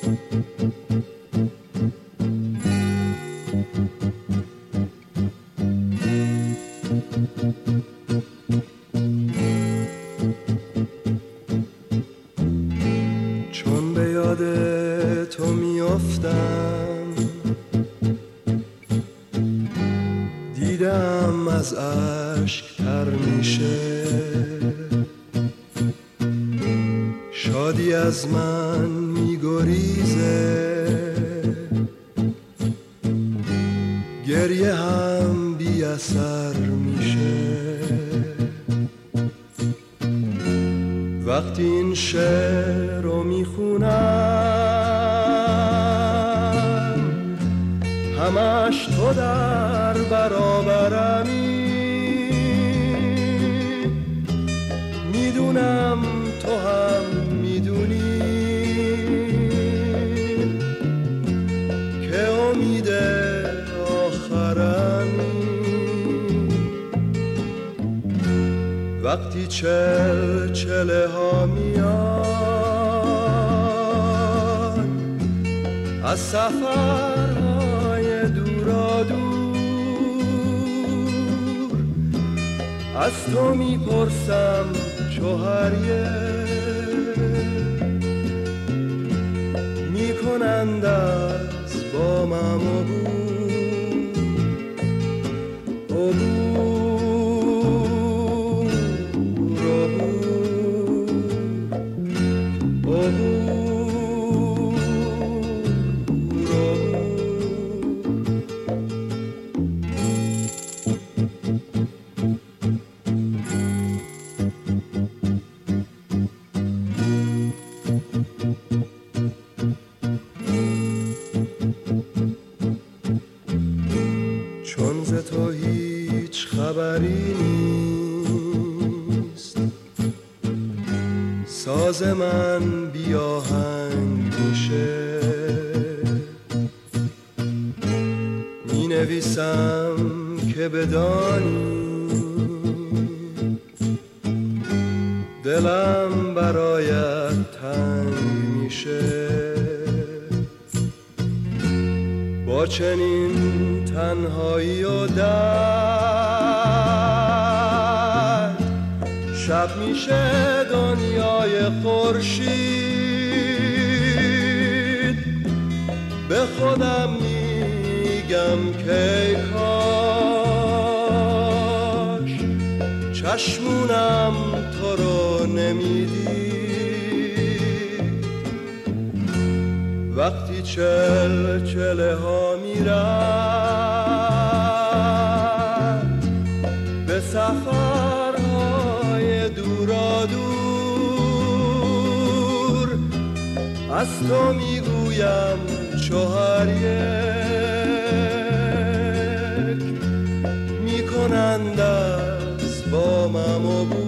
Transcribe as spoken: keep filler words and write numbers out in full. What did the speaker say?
چون به یاد تو میافتم دیدم از اشک تر میشه، شادی از من میگریزه، گریه هم بی اثر میشه. وقتی این شعر رو میخونم همش تو در برابرمی، میدونم تو هم میدونی که امید آخرمی. وقتی چل چله ها میان از سفرهای دورا دور، از تو میپرسم شوهریه، میکنند از بامم عبور چون ز تو هیچ خبری نیست، ساز من بی آهنگ میشه، می نویسم که بدانی دلم برایت تنگ میشه. با چنین تنهایی و درد شب میشه دنیای خورشید، به خودم میگم که کاش چشمونم تو رو نمیدید. وقتی چل چله ها میرم به سفرهای دورا دور، از تو میگویم چهار یک، میکنند از بامم عبور.